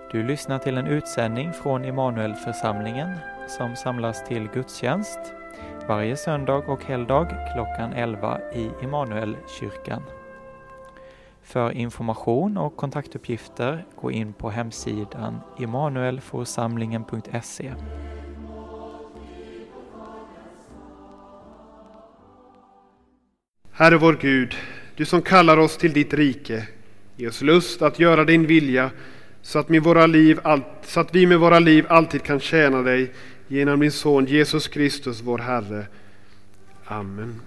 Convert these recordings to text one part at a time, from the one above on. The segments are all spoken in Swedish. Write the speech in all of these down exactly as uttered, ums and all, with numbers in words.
Du lyssnar till en utsändning från Immanuelförsamlingen som samlas till gudstjänst varje söndag och helgdag klockan elva i Immanuelkyrkan. För information och kontaktuppgifter gå in på hemsidan immanuelforsamlingen punkt se. Herre vår Gud, du som kallar oss till ditt rike, ge oss lust att göra din vilja så att, med våra liv, så att vi med våra liv alltid kan tjäna dig genom din son Jesus Kristus vår Herre. Amen.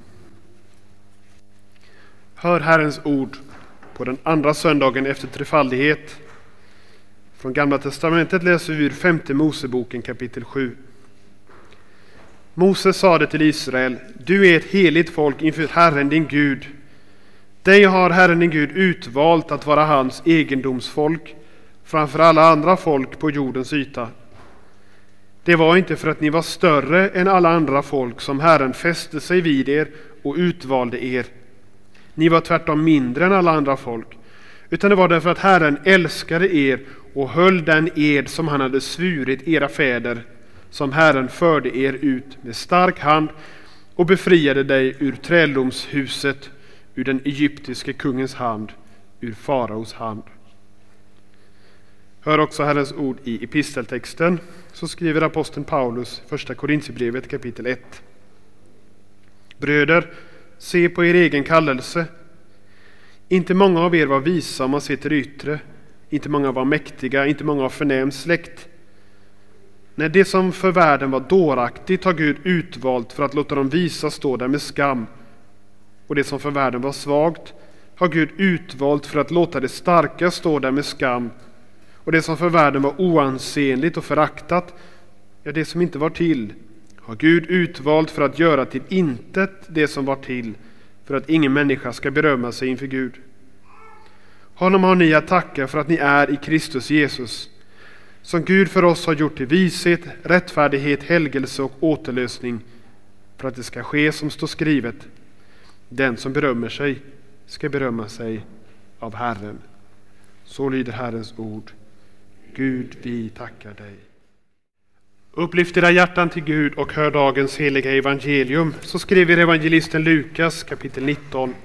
Hör Herrens ord på den andra söndagen efter trefaldighet. Från Gamla testamentet läser vi ur femte Moseboken kapitel sju. Moses sade till Israel: Du är ett heligt folk inför Herren din Gud. Dig har Herren din Gud utvalt att vara hans egendomsfolk framför alla andra folk på jordens yta. Det var inte för att ni var större än alla andra folk som Herren fäste sig vid er och utvalde er. Ni var tvärtom mindre än alla andra folk, utan det var därför att Herren älskade er och höll den ed som han hade svurit era fäder, som Herren förde er ut med stark hand och befriade dig ur träldomshuset, ur den egyptiske kungens hand, ur faraos hand. Hör också Herrens ord i episteltexten, så skriver aposteln Paulus första Korinthierbrevet kapitel ett. Bröder, se på er egen kallelse. Inte många av er var visa om man ser till yttre, inte många var mäktiga, inte många av förnäm släkt. När det som för världen var dåraktigt har Gud utvalt för att låta dem visa stå där med skam, och det som för världen var svagt har Gud utvalt för att låta det starka stå där med skam, och det som för världen var oansenligt och föraktat, ja, det som inte var till, har Gud utvalt för att göra till intet det som var till, för att ingen människa ska berömma sig inför Gud. Honom har ni att tacka för att ni är i Kristus Jesus, som Gud för oss har gjort till vishet, rättfärdighet, helgelse och återlösning, för att det ska ske som står skrivet: den som berömmer sig ska berömma sig av Herren. Så lyder Herrens ord. Gud, vi tackar dig. Upplyft era hjärtan till Gud och hör dagens heliga evangelium. Så skriver evangelisten Lukas kapitel nitton.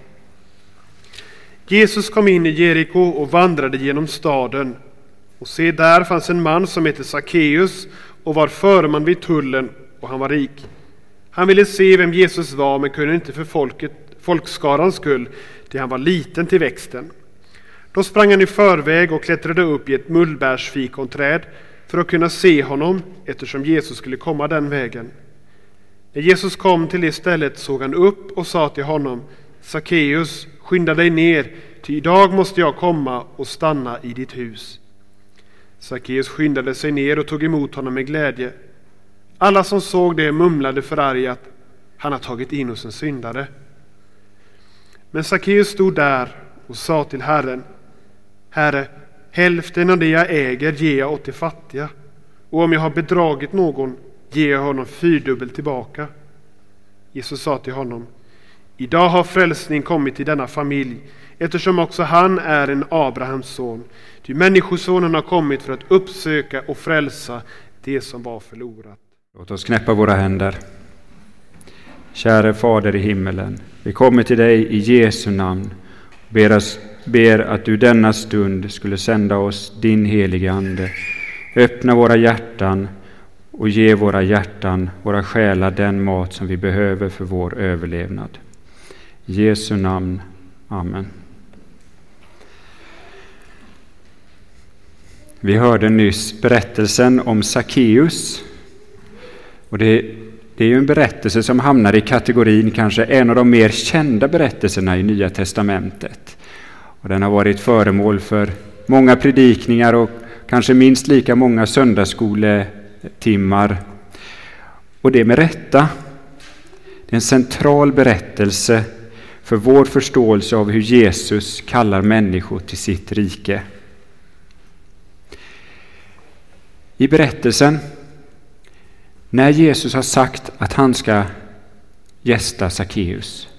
Jesus kom in i Jeriko och vandrade genom staden. Och se, där fanns en man som hette Sackeus och var förman vid tullen, och han var rik. Han ville se vem Jesus var, men kunde inte för folket, folkskarans skull, ty han var liten till växten. Då sprang han i förväg och klättrade upp i ett mullbärsfikonträd för att kunna se honom, eftersom Jesus skulle komma den vägen. När Jesus kom till det stället såg han upp och sa till honom: Sackeus, skynda dig ner, ty idag måste jag komma och stanna i ditt hus. Sackeus skyndade sig ner och tog emot honom med glädje. Alla som såg det mumlade förargat: han har tagit in hos en syndare. Men Sackeus stod där och sa till Herren: Herre, hälften av det jag äger ger jag åt de fattiga, och om jag har bedragit någon ger jag honom fyrdubbelt tillbaka. Jesus sa till honom: idag har frälsning kommit till denna familj, eftersom också han är en Abrahams son. Ty människosonen har kommit för att uppsöka och frälsa det som var förlorat. Låt oss knäppa våra händer. Käre Fader i himmelen, vi kommer till dig i Jesu namn och ber, oss, ber att du denna stund skulle sända oss din heliga ande. Öppna våra hjärtan och ge våra hjärtan, våra själar, den mat som vi behöver för vår överlevnad. I Jesu namn. Amen. Vi hörde nyss berättelsen om Sackeus. Och det, det är ju en berättelse som hamnar i kategorin kanske en av de mer kända berättelserna i Nya testamentet. Och den har varit föremål för många predikningar och kanske minst lika många söndagsskoletimmar. Och det med rätta. Det är en central berättelse för vår förståelse av hur Jesus kallar människor till sitt rike. I berättelsen, när Jesus har sagt att han ska gästa Sackeus,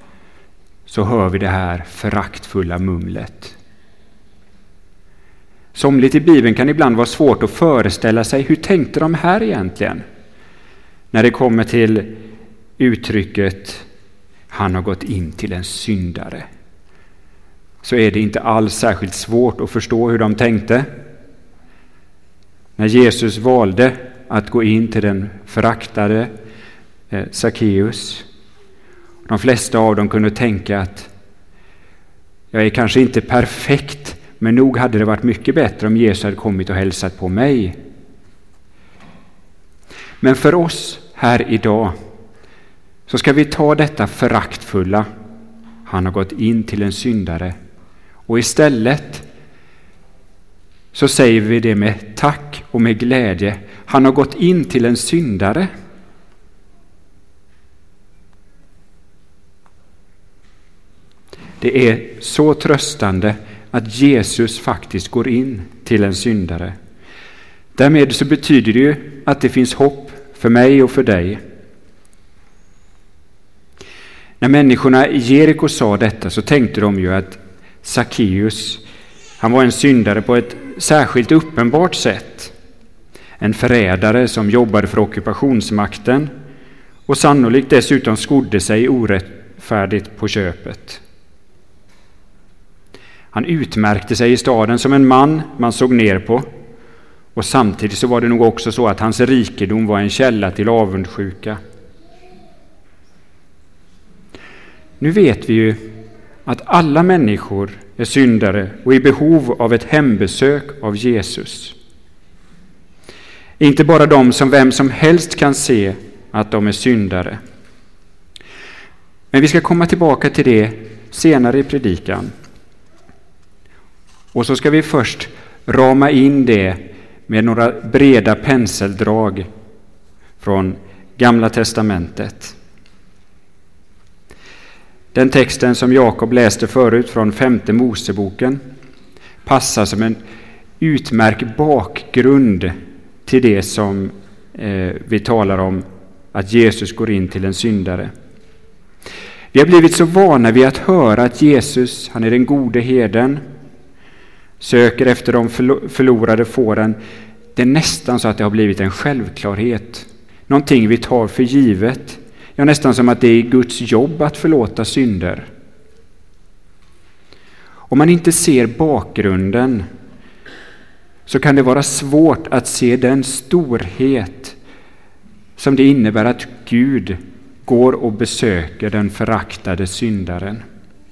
så hör vi det här föraktfulla mumlet. Somligt i Bibeln kan ibland vara svårt att föreställa sig. Hur tänkte de här egentligen? När det kommer till uttrycket han har gått in till en syndare, så är det inte alls särskilt svårt att förstå hur de tänkte. När Jesus valde att gå in till den föraktade eh, Sackeus, de flesta av dem kunde tänka att jag är kanske inte perfekt, men nog hade det varit mycket bättre om Jesus hade kommit och hälsat på mig. Men för oss här idag så ska vi ta detta föraktfulla, han har gått in till en syndare, och istället så säger vi det med tack och med glädje. Han har gått in till en syndare. Det är så tröstande att Jesus faktiskt går in till en syndare. Därmed så betyder det ju att det finns hopp för mig och för dig. När människorna i Jeriko sa detta så tänkte de ju att Sackeus, han var en syndare på ett särskilt uppenbart sätt. En förrädare som jobbade för ockupationsmakten och sannolikt dessutom skodde sig orättfärdigt på köpet. Han utmärkte sig i staden som en man man såg ner på, och samtidigt så var det nog också så att hans rikedom var en källa till avundsjuka. Nu vet vi ju att alla människor är syndare och i behov av ett hembesök av Jesus. Inte bara de som vem som helst kan se att de är syndare. Men vi ska komma tillbaka till det senare i predikan. Och så ska vi först rama in det med några breda penseldrag från Gamla testamentet. Den texten som Jakob läste förut från femte Moseboken passar som en utmärkt bakgrund till det som eh, vi talar om, att Jesus går in till en syndare. Vi har blivit så vana vid att höra att Jesus, han är den gode herden, söker efter de förlorade fåren. Det är nästan så att det har blivit en självklarhet. Någonting vi tar för givet. Ja, nästan som att det är Guds jobb att förlåta synder. Om man inte ser bakgrunden så kan det vara svårt att se den storhet som det innebär att Gud går och besöker den föraktade syndaren.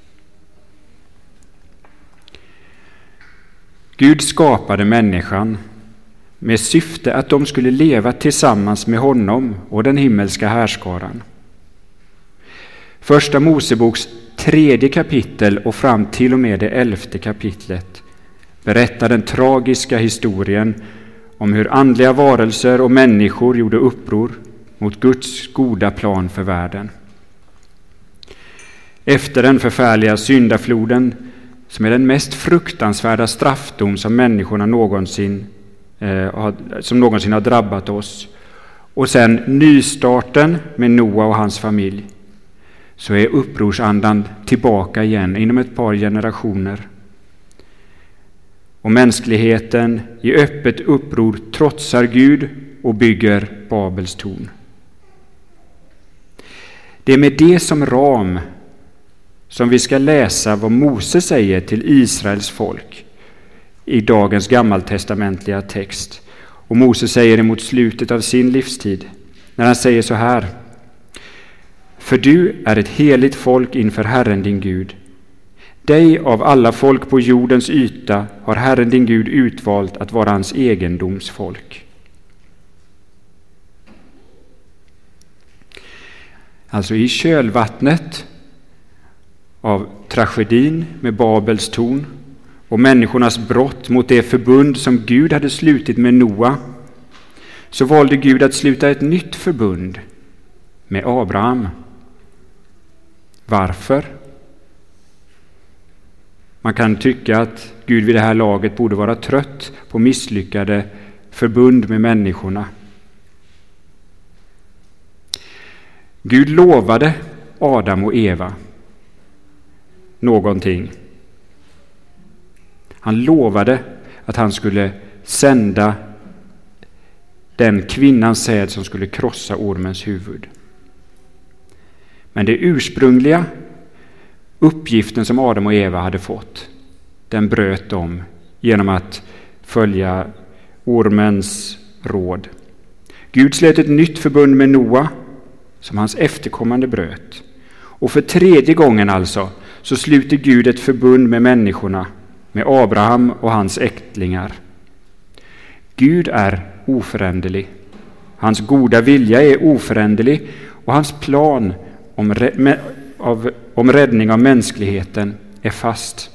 Gud skapade människan med syfte att de skulle leva tillsammans med honom och den himmelska härskaran. Första Moseboks tredje kapitel och fram till och med det elfte kapitlet berättar den tragiska historien om hur andliga varelser och människor gjorde uppror mot Guds goda plan för världen. Efter den förfärliga syndafloden, som är den mest fruktansvärda straffdom som människorna någonsin, eh, som någonsin har drabbat oss, och sen nystarten med Noa och hans familj, så är upprorsandan tillbaka igen inom ett par generationer. Och mänskligheten i öppet uppror trotsar Gud och bygger Babels torn. Det är med det som ram som vi ska läsa vad Mose säger till Israels folk i dagens gammaltestamentliga text. Och Mose säger det mot slutet av sin livstid, när han säger så här: för du är ett heligt folk inför Herren din Gud. Dig av alla folk på jordens yta har Herren din Gud utvalt att vara hans egendomsfolk. Alltså i kölvattnet av tragedin med Babels torn och människornas brott mot det förbund som Gud hade slutit med Noa, så valde Gud att sluta ett nytt förbund med Abraham. Varför? Man kan tycka att Gud vid det här laget borde vara trött på misslyckade förbund med människorna. Gud lovade Adam och Eva någonting. Han lovade att han skulle sända den kvinnans säd som skulle krossa ormens huvud. Men det ursprungliga uppgiften som Adam och Eva hade fått, den bröt de genom att följa ormens råd. Gud slöt ett nytt förbund med Noa som hans efterkommande bröt. Och för tredje gången alltså så sluter Gud ett förbund med människorna, med Abraham och hans ättlingar. Gud är oföränderlig. Hans goda vilja är oföränderlig och hans plan om, re- av, om räddning av mänskligheten är fast.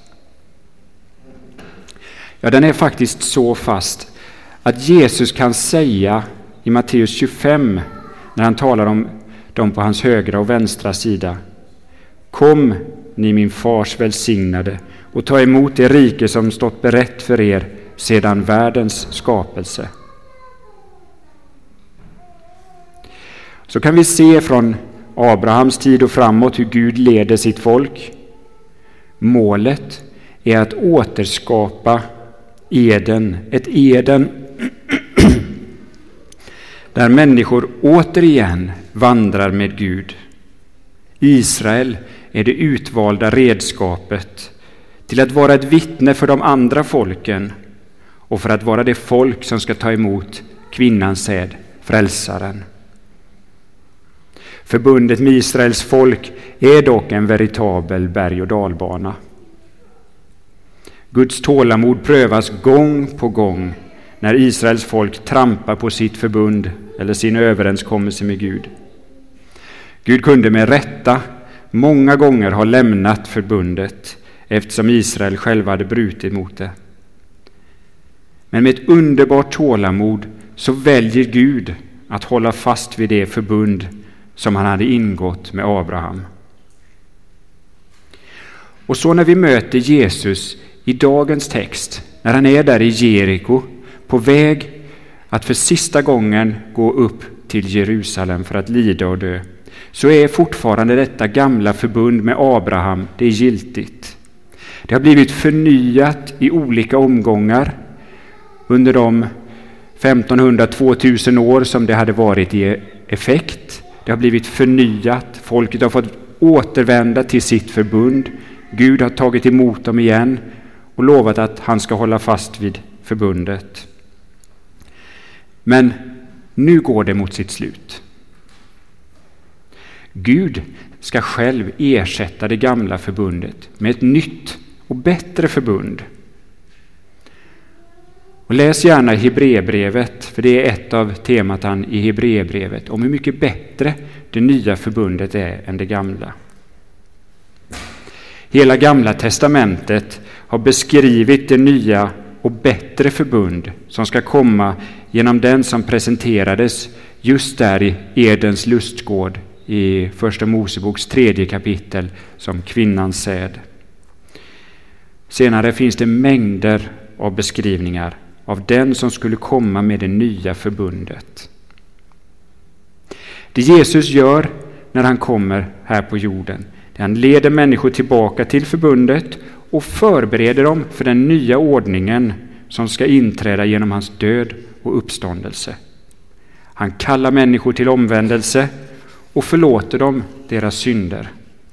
Ja, den är faktiskt så fast att Jesus kan säga i Matteus tjugofem, när han talar om dem på hans högra och vänstra sida: Kom, ni min fars välsignade, och ta emot det rike som stått berett för er sedan världens skapelse. Så kan vi se från Abrahams tid och framåt hur Gud leder sitt folk. Målet är att återskapa Eden, ett Eden där människor återigen vandrar med Gud. Israel är det utvalda redskapet till att vara ett vittne för de andra folken och för att vara det folk som ska ta emot kvinnans säd, frälsaren. Förbundet med Israels folk är dock en veritabel berg- och dalbana. Guds tålamod prövas gång på gång när Israels folk trampar på sitt förbund eller sin överenskommelse med Gud. Gud kunde med rätta många gånger ha lämnat förbundet eftersom Israel själva hade brutit mot det. Men med ett underbart tålamod så väljer Gud att hålla fast vid det förbund som han hade ingått med Abraham. Och så när vi möter Jesus i dagens text, när han är där i Jeriko på väg att för sista gången gå upp till Jerusalem för att lida och dö, så är fortfarande detta gamla förbund med Abraham, det är giltigt. Det har blivit förnyat i olika omgångar under de femtonhundra till tvåtusen år som det hade varit i effekt. Det har blivit förnyat, folket har fått återvända till sitt förbund. Gud har tagit emot dem igen och lovat att han ska hålla fast vid förbundet. Men nu går det mot sitt slut. Gud ska själv ersätta det gamla förbundet med ett nytt och bättre förbund. Och läs gärna Hebreerbrevet, för det är ett av tematan i Hebreerbrevet, om hur mycket bättre det nya förbundet är än det gamla. Hela gamla testamentet har beskrivit det nya och bättre förbund som ska komma genom den som presenterades just där i Edens lustgård i första Moseboks tredje kapitel som kvinnans säd. Senare finns det mängder av beskrivningar av den som skulle komma med det nya förbundet. Det Jesus gör när han kommer här på jorden, det han leder människor tillbaka till förbundet och förbereder dem för den nya ordningen som ska inträda genom hans död och uppståndelse. Han kallar människor till omvändelse och förlåter dem deras synder.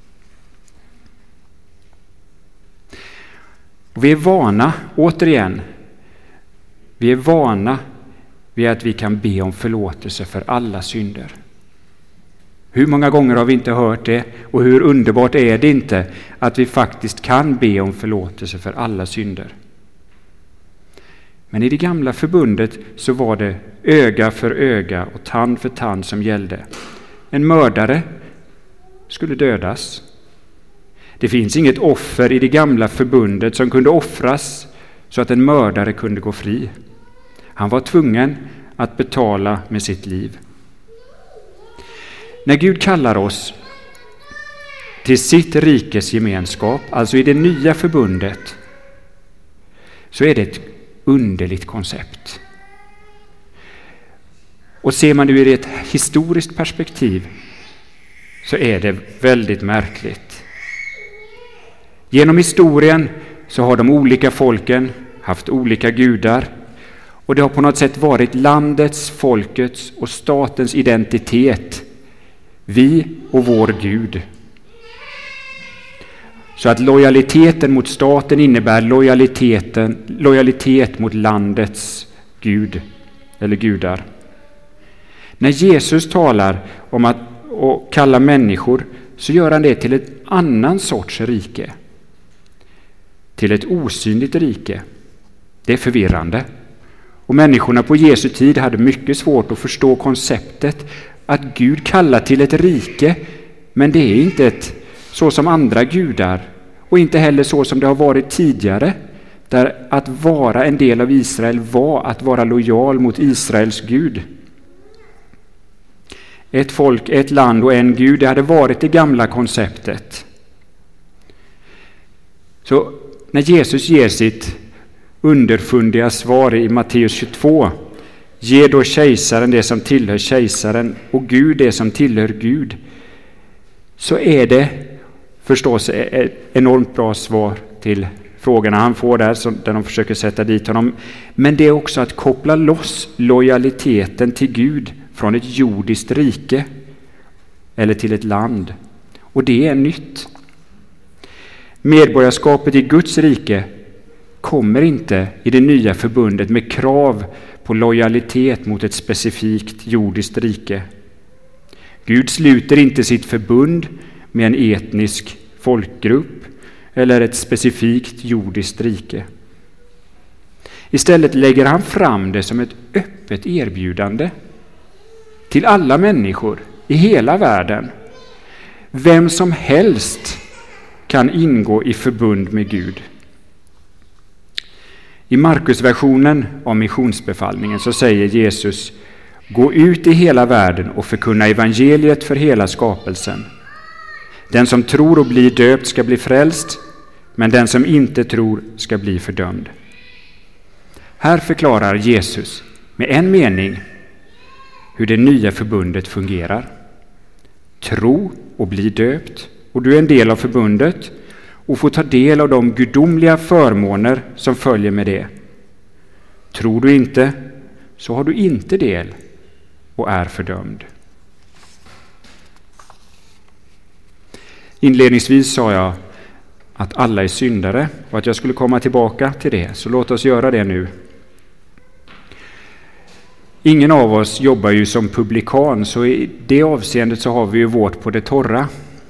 Och vi är vana, återigen, vi är vana vid att vi kan be om förlåtelse för alla synder. Hur många gånger har vi inte hört det, och hur underbart är det inte att vi faktiskt kan be om förlåtelse för alla synder. Men i det gamla förbundet så var det öga för öga och tand för tand som gällde. En mördare skulle dödas. Det finns inget offer i det gamla förbundet som kunde offras så att en mördare kunde gå fri. Han var tvungen att betala med sitt liv. När Gud kallar oss till sitt rikes gemenskap, alltså i det nya förbundet, så är det ett underligt koncept. Och ser man det ur ett historiskt perspektiv så är det väldigt märkligt. Genom historien så har de olika folken haft olika gudar. Och det har på något sätt varit landets, folkets och statens identitet. Vi och vår Gud. Så att lojaliteten mot staten innebär lojaliteten, lojalitet mot landets Gud eller gudar. När Jesus talar om att och kalla människor så gör han det till ett annan sorts rike. Till ett osynligt rike. Det är förvirrande. Och människorna på Jesu tid hade mycket svårt att förstå konceptet att Gud kallar till ett rike, men det är inte ett så som andra gudar och inte heller så som det har varit tidigare, där att vara en del av Israel var att vara lojal mot Israels Gud. Ett folk, ett land och en Gud, det hade varit det gamla konceptet. Så när Jesus ger sitt underfundiga svar i Matteus tjugotvå, ge då kejsaren det som tillhör kejsaren och Gud det som tillhör Gud, så är det förstås ett enormt bra svar till frågorna han får där, där de försöker sätta dit honom. Men det är också att koppla loss lojaliteten till Gud från ett jordiskt rike eller till ett land. Och det är nytt. Medborgarskapet i Guds rike kommer inte i det nya förbundet med krav på lojalitet mot ett specifikt jordiskt rike. Gud sluter inte sitt förbund med en etnisk folkgrupp eller ett specifikt jordiskt rike. Istället lägger han fram det som ett öppet erbjudande till alla människor i hela världen. Vem som helst kan ingå i förbund med Gud. I Markusversionen av missionsbefallningen så säger Jesus: gå ut i hela världen och förkunna evangeliet för hela skapelsen. Den som tror och blir döpt ska bli frälst, men den som inte tror ska bli fördömd. Här förklarar Jesus med en mening hur det nya förbundet fungerar. Tro och bli döpt, och du är en del av förbundet och får ta del av de gudomliga förmåner som följer med det. Tror du inte, så har du inte del och är fördömd. Inledningsvis sa jag att alla är syndare och att jag skulle komma tillbaka till det, så låt oss göra det nu. Ingen av oss jobbar ju som publikan, så i det avseendet så har vi ju vårt på det torra.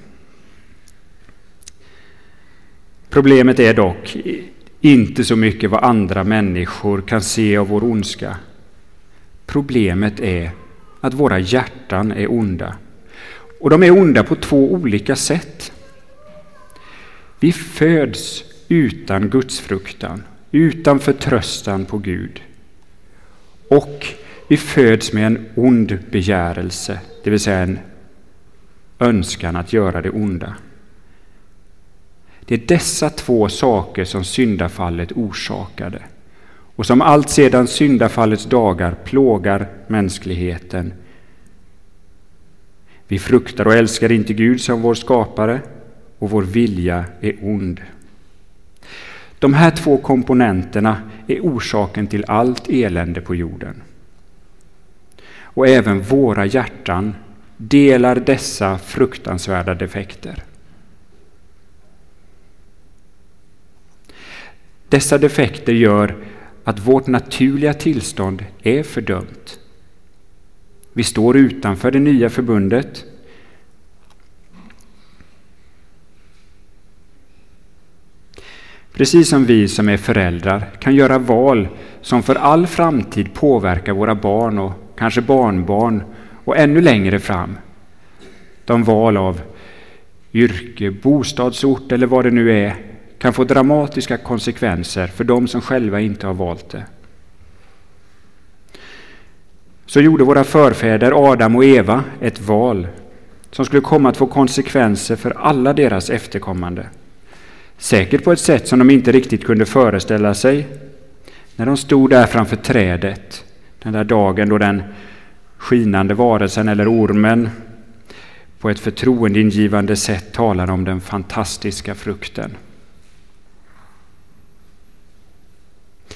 Problemet är dock inte så mycket vad andra människor kan se av vår ondska. Problemet är att våra hjärtan är onda. Och de är onda på två olika sätt. Vi föds utan gudsfruktan, utan förtröstan på Gud. Och vi föds med en ond begärelse, det vill säga en önskan att göra det onda. Det är dessa två saker som syndafallet orsakade och som allt sedan syndafallets dagar plågar mänskligheten. Vi fruktar och älskar inte Gud som vår skapare, och vår vilja är ond. De här två komponenterna är orsaken till allt elände på jorden. Och även våra hjärtan delar dessa fruktansvärda defekter. Dessa defekter gör att vårt naturliga tillstånd är fördömt. Vi står utanför det nya förbundet. Precis som vi som är föräldrar kan göra val som för all framtid påverkar våra barn och kanske barnbarn och ännu längre fram. De val av yrke, bostadsort eller vad det nu är kan få dramatiska konsekvenser för de som själva inte har valt det. Så gjorde våra förfäder Adam och Eva ett val som skulle komma att få konsekvenser för alla deras efterkommande. Säkert på ett sätt som de inte riktigt kunde föreställa sig när de stod där framför trädet den där dagen då den skinande varelsen eller ormen på ett förtroendeingivande sätt talar om den fantastiska frukten.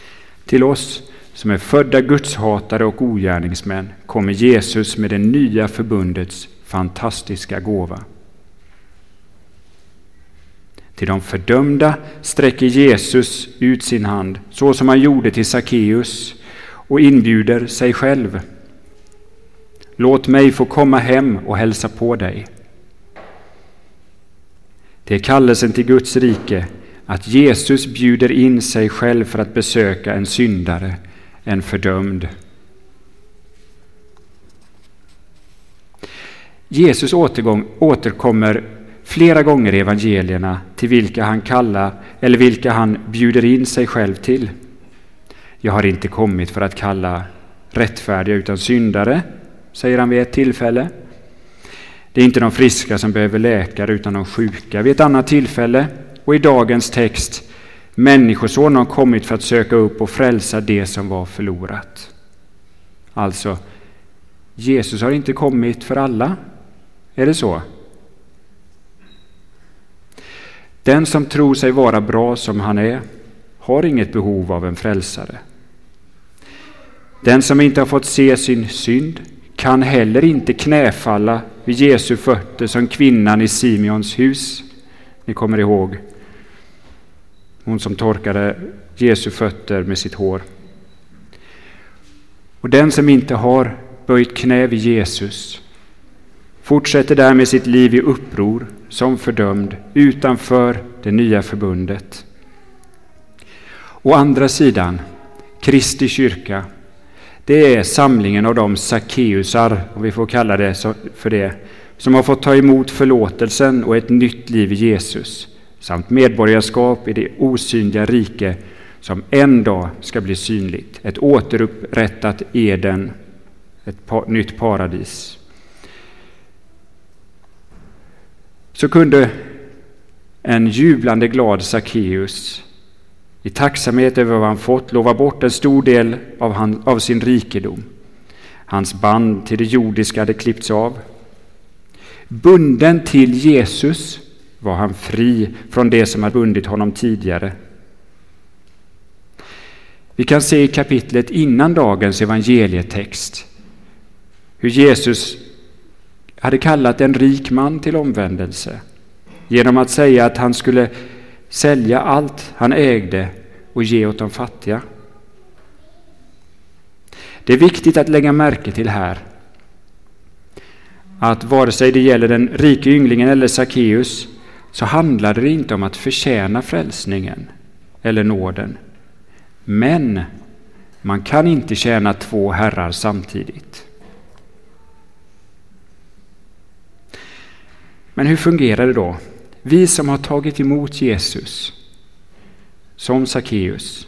Till oss som är födda gudshatare och ogärningsmän kommer Jesus med det nya förbundets fantastiska gåva. Till de fördömda sträcker Jesus ut sin hand, så som han gjorde till Sackeus, och inbjuder sig själv. Låt mig få komma hem och hälsa på dig. Det är kallelsen till Guds rike, att Jesus bjuder in sig själv för att besöka en syndare, en fördömd. Jesus återgång, återkommer flera gånger i evangelierna till vilka han kallar eller vilka han bjuder in sig själv till. Jag har inte kommit för att kalla rättfärdiga utan syndare, säger han vid ett tillfälle. Det är inte de friska som behöver läkare utan de sjuka vid ett annat tillfälle. Och i dagens text, människosonen har kommit för att söka upp och frälsa det som var förlorat. Alltså, Jesus har inte kommit för alla. Är det så? Den som tror sig vara bra som han är har inget behov av en frälsare. Den som inte har fått se sin synd kan heller inte knäfalla vid Jesu fötter som kvinnan i Simeons hus. Ni kommer ihåg hon som torkade Jesu fötter med sitt hår. Och den som inte har böjt knä vid Jesus fortsätter därmed sitt liv i uppror som fördömd utanför det nya förbundet. Å andra sidan, Kristi kyrka, det är samlingen av de Sackeusar, om vi får kalla det för det, som har fått ta emot förlåtelsen och ett nytt liv i Jesus, samt medborgarskap i det osynliga rike som en dag ska bli synligt, ett återupprättat Eden, ett pa- nytt paradis. Så kunde en jublande glad Sackeus i tacksamhet över vad han fått lova bort en stor del av, han, av sin rikedom. Hans band till det jordiska hade klippts av. Bunden till Jesus var han fri från det som hade bundit honom tidigare. Vi kan se i kapitlet innan dagens evangelietext hur Jesus hade kallat en rik man till omvändelse genom att säga att han skulle sälja allt han ägde och ge åt de fattiga. Det är viktigt att lägga märke till här att vare sig det gäller den rike ynglingen eller Sackeus så handlade det inte om att förtjäna frälsningen eller nåden. Men man kan inte tjäna två herrar samtidigt. Men hur fungerar det då? Vi som har tagit emot Jesus som Sackeus.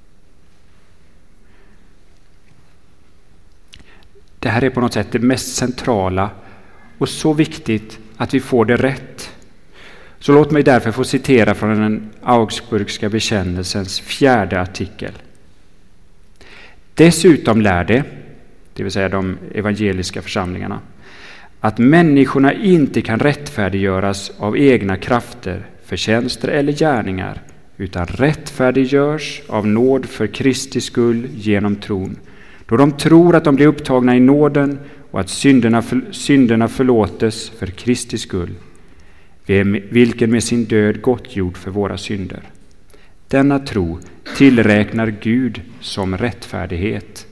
Det här är på något sätt det mest centrala och så viktigt att vi får det rätt. Så låt mig därför få citera från den Augsburgska bekännelsens fjärde artikel. Dessutom lär det, det vill säga de evangeliska församlingarna, att människorna inte kan rättfärdiggöras av egna krafter, förtjänster eller gärningar, utan rättfärdiggörs av nåd för Kristi skull genom tron. Då de tror att de blir upptagna i nåden och att synderna, för, synderna förlåtes för Kristi skull, vilken med sin död gottgjord för våra synder. Denna tro tillräknar Gud som rättfärdighet.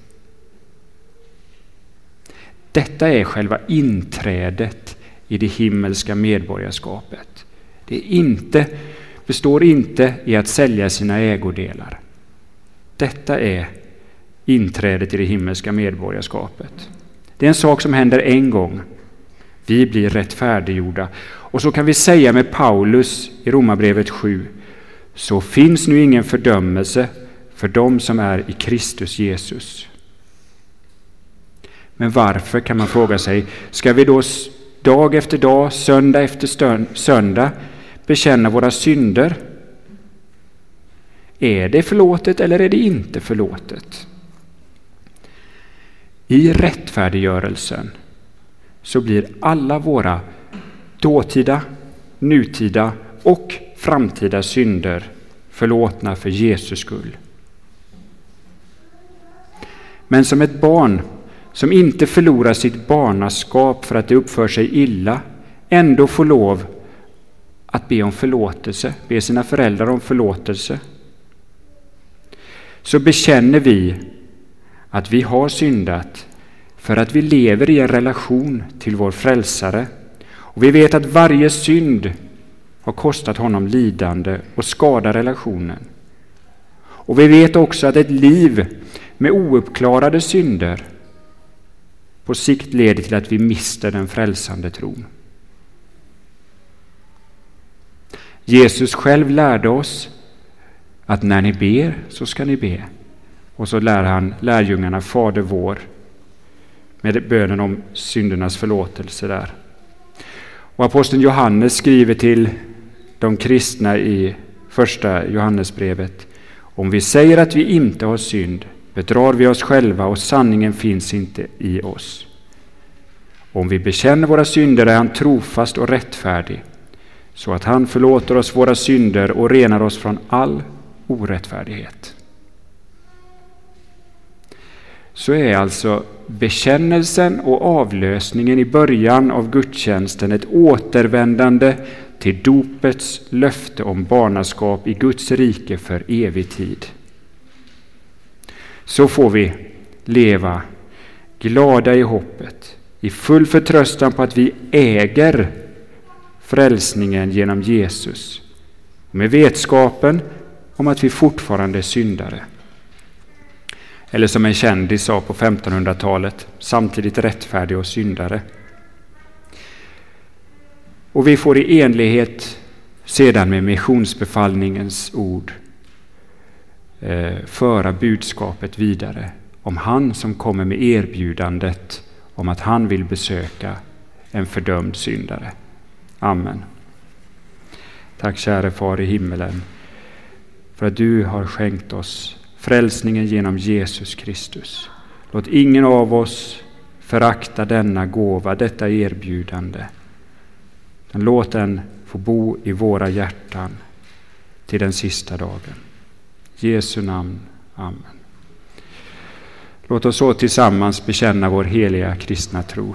Detta är själva inträdet i det himmelska medborgarskapet. Det är inte, består inte i att sälja sina ägodelar. Detta är inträdet i det himmelska medborgarskapet. Det är en sak som händer en gång. Vi blir rättfärdiggjorda. Och så kan vi säga med Paulus i Romarbrevet sju. Så finns nu ingen fördömelse för dem som är i Kristus Jesus. Men varför, kan man fråga sig, ska vi då dag efter dag, söndag efter stön, söndag bekänna våra synder? Är det förlåtet eller är det inte förlåtet? I rättfärdiggörelsen så blir alla våra dåtida, nutida och framtida synder förlåtna för Jesus skull. Men som ett barn som inte förlorar sitt barnaskap för att det uppför sig illa, ändå får lov att be om förlåtelse, be sina föräldrar om förlåtelse, så bekänner vi att vi har syndat för att vi lever i en relation till vår frälsare. Och vi vet att varje synd har kostat honom lidande och skadar relationen. Och vi vet också att ett liv med ouppklarade synder på sikt leder till att vi mister den frälsande tron. Jesus själv lärde oss att när ni ber så ska ni be. Och så lär han lärjungarna Fader vår med bönen om syndernas förlåtelse där. Och aposteln Johannes skriver till de kristna i första Johannesbrevet: om vi säger att vi inte har synd, bedrar vi oss själva och sanningen finns inte i oss. Om vi bekänner våra synder är han trofast och rättfärdig, så att han förlåter oss våra synder och renar oss från all orättfärdighet. Så är alltså bekännelsen och avlösningen i början av gudstjänsten ett återvändande till dopets löfte om barnaskap i Guds rike för evig tid. Så får vi leva glada i hoppet, i full förtröstan på att vi äger frälsningen genom Jesus, med vetskapen om att vi fortfarande är syndare. Eller som en kändis sa på femtonhundratalet, samtidigt rättfärdig och syndare. Och vi får i enlighet sedan med missionsbefallningens ord eh, föra budskapet vidare om han som kommer med erbjudandet om att han vill besöka en fördömd syndare. Amen. Tack käre Far i himmelen för att du har skänkt oss frälsningen genom Jesus Kristus. Låt ingen av oss förakta denna gåva, detta erbjudande. Men låt den få bo i våra hjärtan till den sista dagen. Jesu namn. Amen. Låt oss så tillsammans bekänna vår heliga kristna tro.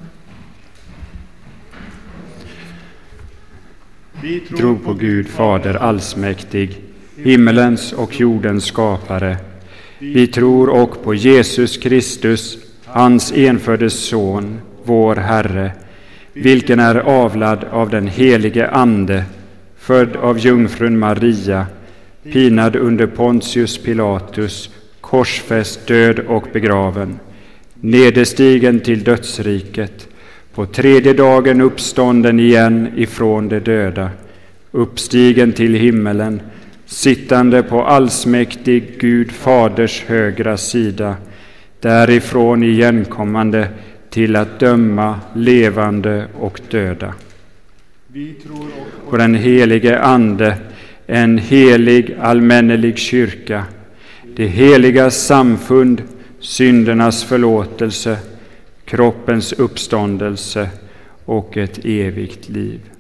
Vi tror på Gud, Fader allsmäktig, himmelens och jordens skapare. Vi tror och på Jesus Kristus, hans enfödde son, vår Herre, vilken är avlad av den helige Ande, född av jungfrun Maria, pinad under Pontius Pilatus, korsfäst, död och begraven, nederstigen till dödsriket, på tredje dagen uppstånden igen ifrån de döda, uppstigen till himmelen, sittande på allsmäktig Gud Faders högra sida, därifrån igenkommande till att döma levande och döda. Vi tror på den helige Ande, en helig allmännelig kyrka, det heliga samfund, syndernas förlåtelse, kroppens uppståndelse och ett evigt liv.